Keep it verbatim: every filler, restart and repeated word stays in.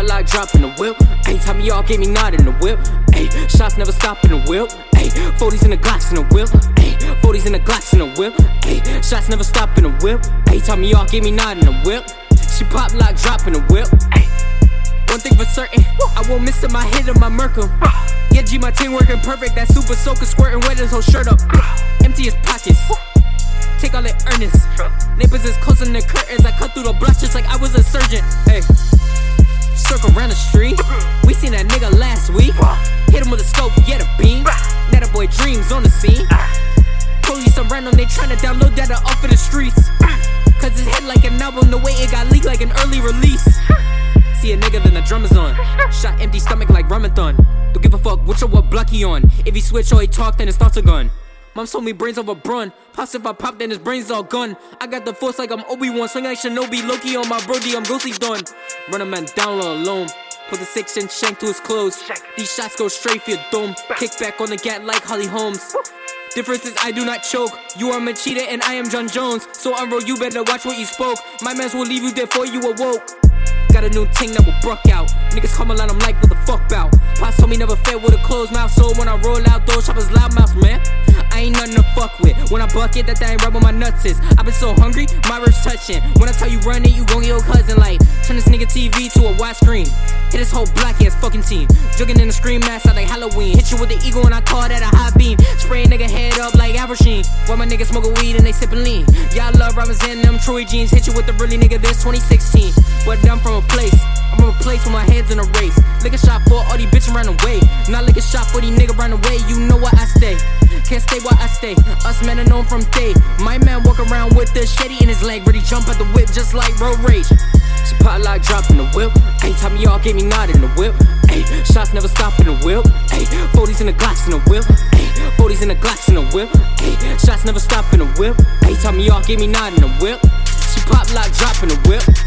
like dropping the whip. Ayy, time y'all gave me nod in the whip. Ayy, shots never stop in the whip. Ayy, forties in the Glocks in the whip. Ayy, forties in the Glocks in the whip. Ayy, shots never stop in the whip. Ayy, time y'all gave me nod in the whip. She pop like dropping the whip. Ayy, one thing for certain, I won't miss in my head or my Merkham. Yeah, G, my team working perfect. That super soaker squirting wet his whole shirt up. Empty his pockets. Take all that earnest. Neighbors is closing their curtains. I cut through the blocks just like I was a surgeon. Hey, circle around the street. We seen that nigga last week. Hit him with a scope, get a beam. Now that boy dreams on the scene. Police around him, they tryna download data off of the streets. Cause his head like an album, the way it got leaked like an early release. See a nigga, then the drum is on. Shot empty stomach like Ramathon. Don't give a fuck which or what block he on. If he switch or he talk, then his thoughts are gone. Mom told me brains over brun. Pops if I pop, then his brains all gone. I got the force like I'm Obi-Wan. Swing like Shinobi, Loki on my brody, I'm ghostly done. Run a man down all alone. Put the six inch shank to his clothes. These shots go straight for your dome. Kick back on the gat like Holly Holmes. Difference is I do not choke. You are Machida and I am John Jones. So unroll, you better watch what you spoke. My mans will leave you there before you awoke. Got a new ting that will bruck out. Niggas come along, I'm like, what the fuck bout? Pops told me never fail with a closed mouth. So when I roll out, those choppers loud mouth, man. I ain't nothing to fuck with. When I buck it, that thing right where my nuts is. I been so hungry, my ribs touching. When I tell you run it, you gon' get your cousin like. Turn this nigga T V to a wide screen. Hit his whole black ass fucking team. Jugging in the screen mask out like Halloween. Hit you with the eagle and I call that a high beam. Spray a nigga head up like Abersheen. While my niggas smoking weed and they sippin' lean. Y'all love Robins and them Troy jeans. Hit you with the really nigga this twenty sixteen. But I'm from a place. I'm from a place where my head's in a race. Lick a shot for all these bitches run away. Not lick a shot for these niggas run away. You know where I stay. Can't stay where I stay. Us men are known from day. My man walk around with the shitty in his leg. Ready jump at the whip just like road rage. She pot like dropping the whip. Ayy, time y'all gave me nod in the whip. Ayy, shots never stop in the whip. Ayy, forties in the Glocks in the whip. Ayy, forties in the Glocks in the whip. Ayy, shots never stop in the whip. Ayy, time y'all gave me nod in the whip. She pop like dropping the whip.